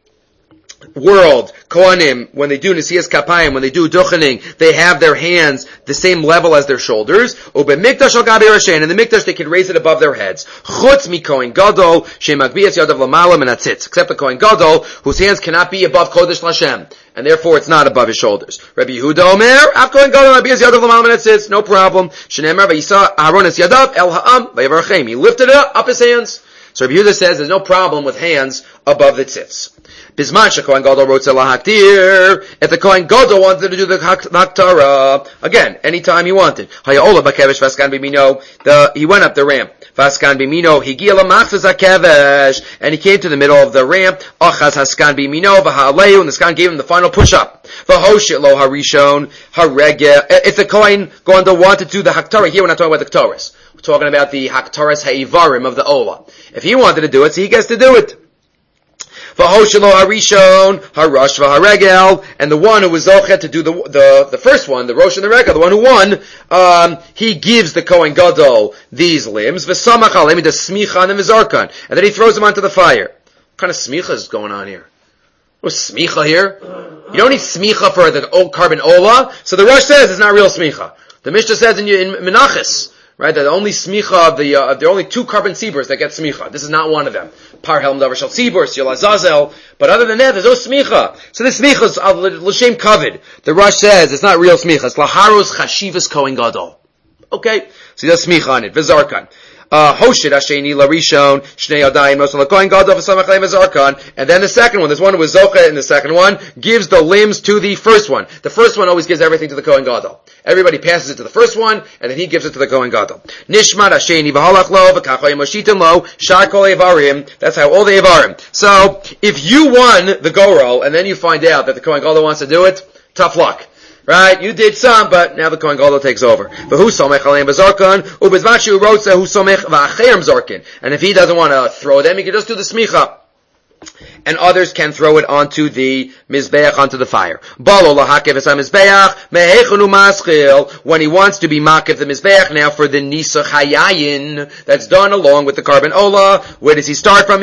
world, Kohanim, when they do Nesiyas Kapayim, when they do Duchening, they have their hands the same level as their shoulders. Mikdash al Gabi Rashain. In the Mikdash, they can raise it above their heads. Chutz mi Kohen Gadol, Shemagbias Yadav Lamala Menatzitz. Except the Kohen Gadol, whose hands cannot be above Kodesh Lashem. And therefore it's not above his shoulders. Rabbi Yehuda Omer, Av Kohen Gadol, Magbias Yadav Lamala Menatzitz. No problem. Shenemar Vayisa Aharon Es Yadav El Ha'am Vayavarachem. He lifted up his hands. So Rabbi Yehuda says there's no problem with hands above the tzitz. Bisman Kohen Gadol wrote lahaktir. If the Kohen Gadol wanted to do the haktara, again, anytime he wanted. Hayaola bakevesh vaskan b'mino. He went up the ramp. Vaskan b'mino higia lamachzas hakevesh, and he came to the middle of the ramp. Achaz haskan b'mino v'ha'aleu, and the skan gave him the final push-up. V'hoshit lo harishon haregel. If the Kohen Gadol wanted to do the haktara, here we're not talking about the Ketores. We're talking about the haktaras ha'ivarim of the Ola. If he wanted to do it, so he gets to do it. V'hoshelo harishon harash v'haregel, and the one who was zochet to do the first one, the rosh and the regel, the one who won, he gives the Kohen Gadol these limbs. V'samach alem the smicha and the mizarkan, and then he throws them onto the fire. What kind of smicha is going on here? What's smicha here? You don't need smicha for the old carbon ola. So the Rosh says it's not real smicha. The Mishnah says in Menachos, right, that the only smicha of there are only 2 carbon tziburs that get smicha. This is not one of them. Par helm davar shel tzibur, Siyal Azazel. But other than that, there's no smicha. So this smicha is l'shem kavod. The Rosh says it's not real smicha. It's laharos chashivas Kohen Gadol. Okay, so he does smicha on it. V'zarkan. Hoshit Hasheni Larishon Shnei Yadayim Nosal Kohen Gadol v'Samach Leim V'Zarkan. And then the second one, there's one who was Zocha in the second one, gives the limbs to the first one. The first one always gives everything to the Kohen Gadol. Everybody passes it to the first one, and then he gives it to the Kohen Gadol. Nishmat Hasheni V'Halach Lo V'Kachoy Moshitin Lo Shar Kol Evarim. That's how all the Evarim. So if you won the Gorol and then you find out that the Kohen Gadol wants to do it, tough luck. Right? You did some, but now the Kohen Gadol takes over. And if he doesn't want to throw them, he can just do the smicha. And others can throw it onto the mizbeach, onto the fire. When he wants to be makiv the mizbeach, now for the nisach hayayin, that's done along with the carbon ola, where does he start from?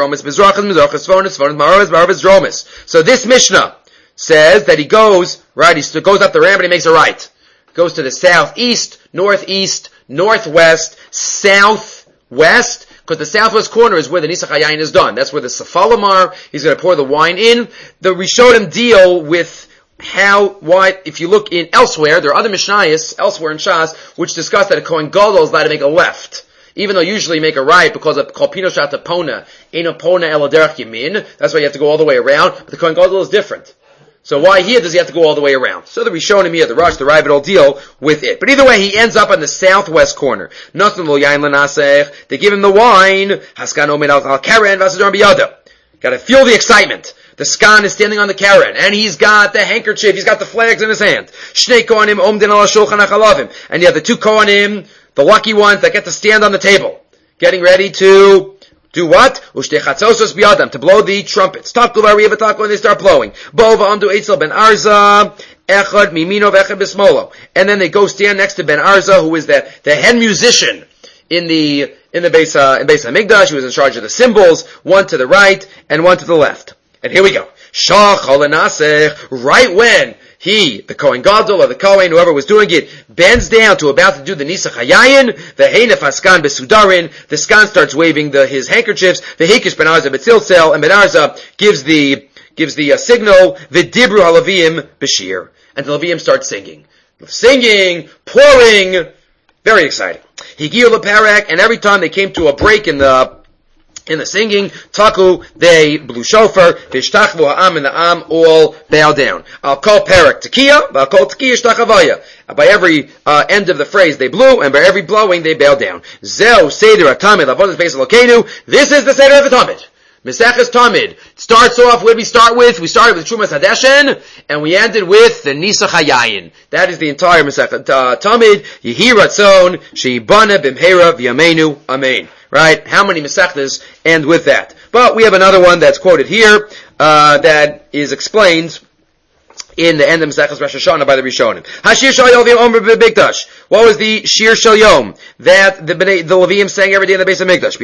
So this Mishnah says that he goes, right, he goes up the ramp and he makes a right. Goes to the southeast, northeast, northwest, southwest, because the southwest corner is where the Nisach HaYayin is done. That's where the Safalamar, he's going to pour the wine in. The Rishonim deal with why, if you look in elsewhere, there are other Mishnayos elsewhere in Shas, which discuss that a Kohen Gadol is allowed to make a left. Even though usually you make a right because of Kolpino Shata Pona, Eino Pona El Derech Yamin, that's why you have to go all the way around, but the Kohen Gadol is different. So why here does he have to go all the way around? So the Rishonim here, the Rosh, the Ravid all deal with it. But either way, he ends up on the southwest corner. They give him the wine. Gotta feel the excitement. The skan is standing on the karen, and he's got the handkerchief, he's got the flags in his hand. And you have the 2 Kohanim, the lucky ones that get to stand on the table, getting ready to do what? To blow the trumpets. And they start blowing. And then they go stand next to Ben Arza, who is the head musician in the in Beis HaMikdash. He was in charge of the symbols, one to the right and one to the left. And here we go. Right when the Kohen Gadol or the Kohen, whoever was doing it, bends down to about to do the Nisach Hayayin, the Heinef Haskan Besudarin, the Skan starts waving his handkerchiefs, the Hikish Ben Arza Betzilzel, and Ben Arza gives the signal, V'dibru halavim b'shir. And the Levim start singing, pouring, very exciting. Higiyu lePerek, and every time they came to a break in the singing, Taku, they blew shofar, Vishtachvu ha'am, and the Am all bow down. I'll call Perek Tekiya, I'll call Tekiya Shtachavaya. By every end of the phrase they blew, and by every blowing they bow down. Zeu Seder HaTamid, Avodas Beis Elokeinu, this is the Seder of the Tamid. Meseches Tamid starts off, where did we start with? We started with Trumas Hadeshen, and we ended with the Nisach Hayayin. That is the entire Mesechet Tamid. Yehi Ratzon, Sheibana Bimheira V'Yameinu, Amen. Right? How many Mesechtes end with that? But we have another one that's quoted here, that is explained in the end of Maseches Rosh Hashanah by the Rishonim. Hashir Shal Yom Omer B'Mikdash. What was the Shir Shal Yom that the Levim sang every day in the Beis HaMikdash?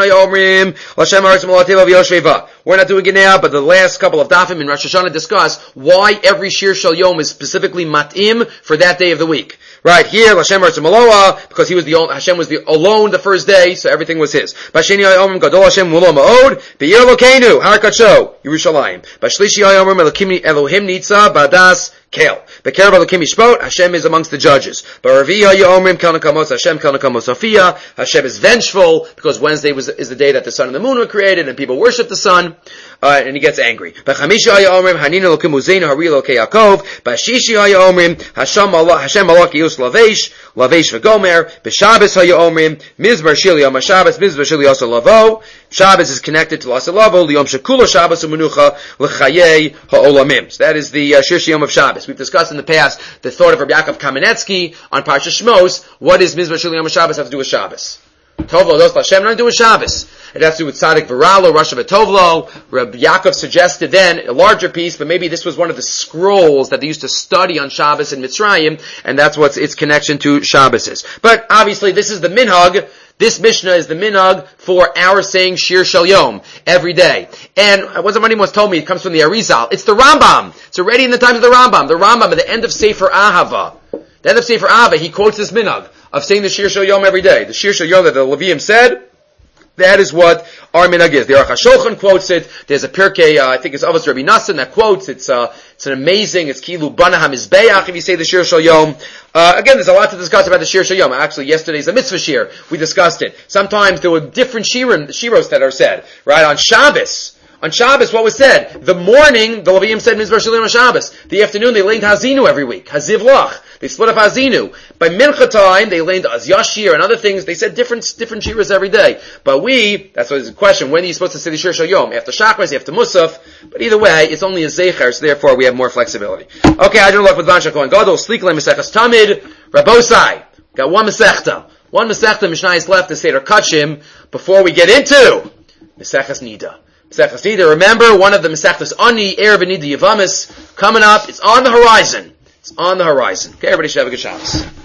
We're not doing it now, but the last couple of dafim in Rosh Hashanah discuss why every Shir Shal Yom is specifically matim for that day of the week. Right here, Hashem Arz Maloa, because Hashem was alone the first day, so everything was his. Basheni Yom Gadol Hashem Mulo Ma'od, Be'ir Lokeinu, Harakacho, Yerushalayim. Bashlishi Yom Elohim Nitza Badas Kel. Be'kerev Elohim Yishpot, Hashem is amongst the judges. Ba'Revi Yomrim Kel Nakamos Hashem Kel Nakamos Sophia. Hashem is vengeful because Wednesday is the day that the sun and the moon were created and people worship the sun. And he gets angry. B'chamisha haya omrim hanin elokim uzeinu hari elokei Yaakov. B'shishi haya omrim Hashem malach yus lavesh v'gomer. B'Shabbos haya omrim mizmar shili yom Shabbos mizmar shili also lavo. Shabbos is connected to Lasa Lavo, Liyom Shekula Shabbos U'Menucha L'Chayei Ha'olamim. So that is the Shir Shiyom of Shabbos. We've discussed in the past the thought of Rabbi Yaakov Kamenetsky on Parsha Shmos. What does Mizmar Shili Yom Shabbos have to do with Shabbos? Tovlo Dos Hashem, nothing to do with Shabbos. It has to do with Tzadik V'Ralo, Rosh V'Tovlo. Rabbi Yaakov suggested then a larger piece, but maybe this was one of the scrolls that they used to study on Shabbos in Mitzrayim, and that's what its connection to Shabbos is. But obviously this is the minhag. This Mishnah is the minhag for our saying Shir Shel Yom every day. And somebody once told me it comes from the Arizal. It's the Rambam. It's already in the times of the Rambam. The Rambam at the end of Sefer Ahava. The end of Sefer Ahava, he quotes this minhag of saying the Shir Shel Yom every day. The Shir Shel Yom that the Leviim said, that is what our minhag is. The Aruch HaShulchan quotes it. There's a Pirkei, I think it's Avos Rabbi Nassan that quotes. It's an amazing, it's Kilu Bana HaMizbeach if you say the Shir Shel Yom. Again, there's a lot to discuss about the Shir Shel Yom. Actually, yesterday's a mitzvah shir. We discussed it. Sometimes there were different shiros that are said. Right? On Shabbos, what was said? The morning, the Leviim said Mizmar Shel Yom Shabbos. The afternoon, they learned Hazinu every week. Haziv Lach. They split up Hazinu. By Mincha time, they learned Az Yashir and other things. They said different shiras every day. But that's what the question. When are you supposed to say the Shir Shel Yom? After Shachris, after Musaf. But either way, it's only a Zecher, so therefore we have more flexibility. Okay, I don't look with Van Shakon Gadol. Slik Le Meseches Tamid. Rabosai. Got one Masechta. One Masechta Mishnah is left to Seder Kachim before we get into Meseches Nida. Meseches Nida, remember, one of the Mesechtas Ani, Erev Nida Yavamis, coming up. It's on the horizon. Okay, everybody should have a good Shabbos.